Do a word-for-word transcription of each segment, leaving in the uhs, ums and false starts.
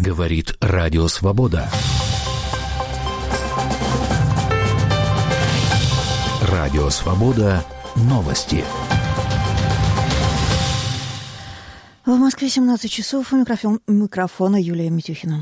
Говорит Радио Свобода. Радио Свобода. Новости. В Москве семнадцать часов. У микрофон, микрофона Юлия Митюхина.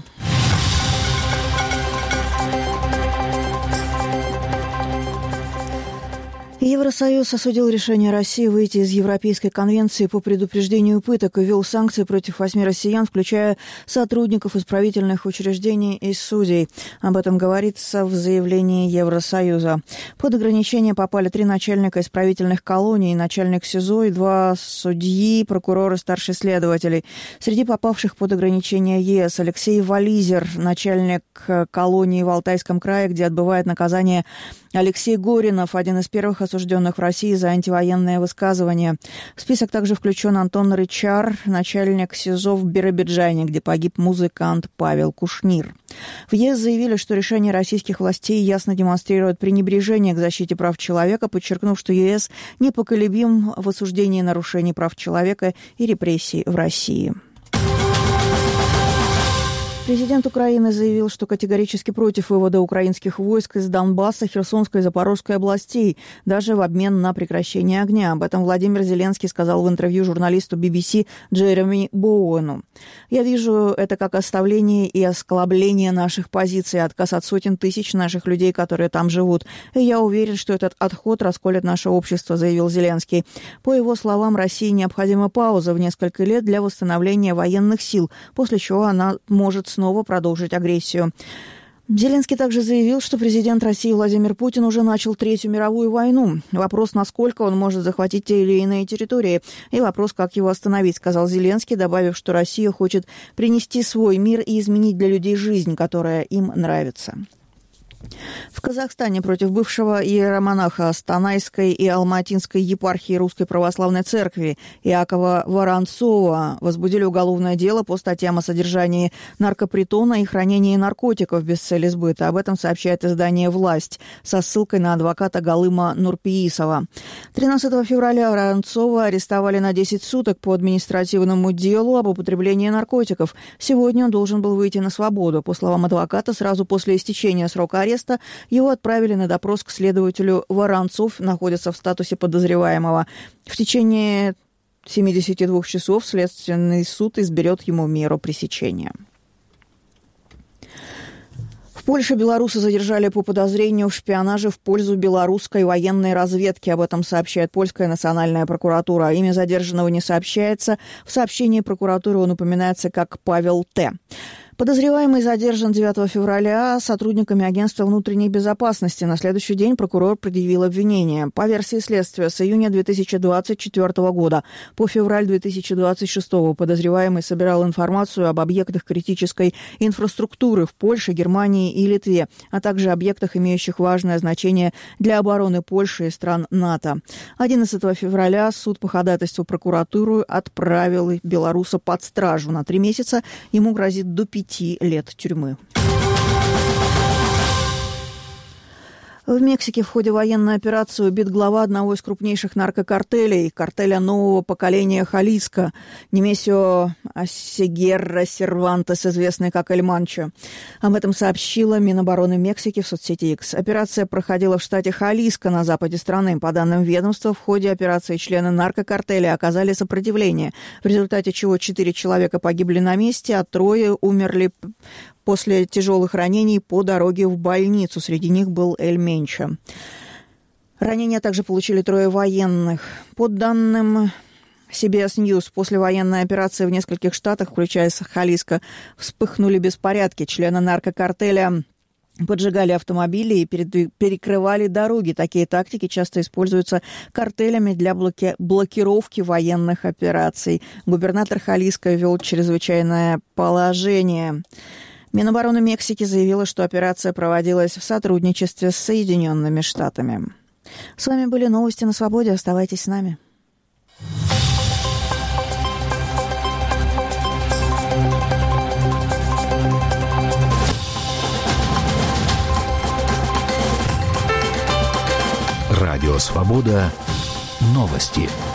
Евросоюз осудил решение России выйти из Европейской конвенции по предупреждению пыток и ввел санкции против восьми россиян, включая сотрудников исправительных учреждений и судей. Об этом говорится в заявлении Евросоюза. Под ограничения попали три начальника исправительных колоний, начальник СИЗО и два судьи, прокуроры, старший следователь. Среди попавших под ограничения ЕС Алексей Вализер, начальник колонии в Алтайском крае, где отбывает наказание Алексей Горинов, один из первых осужденных в России за антивоенное высказывание. В список также включен Антон Рычар, начальник СИЗО в Биробиджане, где погиб музыкант Павел Кушнир. В ЕС заявили, что решение российских властей ясно демонстрирует пренебрежение к защите прав человека, подчеркнув, что ЕС непоколебим в осуждении нарушений прав человека и репрессий в России. Президент Украины заявил, что категорически против вывода украинских войск из Донбасса, Херсонской и Запорожской областей, даже в обмен на прекращение огня. Об этом Владимир Зеленский сказал в интервью журналисту би би си Джереми Боуэну. «Я вижу это как оставление и оскорбление наших позиций, отказ от сотен тысяч наших людей, которые там живут. И я уверен, что этот отход расколет наше общество», — заявил Зеленский. По его словам, России необходима пауза в несколько лет для восстановления военных сил, после чего она может снова продолжить агрессию. Зеленский также заявил, что президент России Владимир Путин уже начал Третью мировую войну. Вопрос, насколько он может захватить те или иные территории, и вопрос, как его остановить, сказал Зеленский, добавив, что Россия хочет принести свой мир и изменить для людей жизнь, которая им нравится. В Казахстане против бывшего иеромонаха Станайской и Алматинской епархии Русской Православной Церкви Иакова Воронцова возбудили уголовное дело по статьям о содержании наркопритона и хранении наркотиков без цели сбыта. Об этом сообщает издание «Власть» со ссылкой на адвоката Галыма Нурпиисова. тринадцатого февраля Воронцова арестовали на десять суток по административному делу об употреблении наркотиков. Сегодня он должен был выйти на свободу. По словам адвоката, сразу после истечения срока ареста его отправили на допрос к следователю. Воронцов находится в статусе подозреваемого. В течение семидесяти двух часов Следственный суд изберет ему меру пресечения. В Польше белорусы задержали по подозрению в шпионаже в пользу белорусской военной разведки. Об этом сообщает польская национальная прокуратура. Имя задержанного не сообщается. В сообщении прокуратуры он упоминается как Павел Т. Подозреваемый задержан девятого февраля сотрудниками Агентства внутренней безопасности. На следующий день прокурор предъявил обвинение. По версии следствия, с июня две тысячи двадцать четвёртого года по февраль две тысячи двадцать шестого подозреваемый собирал информацию об объектах критической инфраструктуры в Польше, Германии и Литве, а также объектах, имеющих важное значение для обороны Польши и стран НАТО. одиннадцатого февраля суд по ходатайству прокуратуры отправил белоруса под стражу на три месяца. Ему грозит до пяти лет тюрьмы. В Мексике в ходе военной операции убит глава одного из крупнейших наркокартелей, картеля нового поколения Халиско, Немесио Асегерра Сервантес, известный как Эль Манчо. Об этом сообщила Минобороны Мексики в соцсети X. Операция проходила в штате Халиско на западе страны. По данным ведомства, в ходе операции члены наркокартеля оказали сопротивление, в результате чего четыре человека погибли на месте, а трое умерли после тяжелых ранений по дороге в больницу. Среди них был Эль Менчо. Ранения также получили трое военных. По данным си би эс News, после военной операции в нескольких штатах, включая Халиско, вспыхнули беспорядки. Члены наркокартеля поджигали автомобили и перекрывали дороги. Такие тактики часто используются картелями для блоки... блокировки военных операций. Губернатор Халиско ввел чрезвычайное положение. Минобороны Мексики заявила, что операция проводилась в сотрудничестве с Соединенными Штатами. С вами были новости на Свободе. Оставайтесь с нами. Радио Свобода. Новости.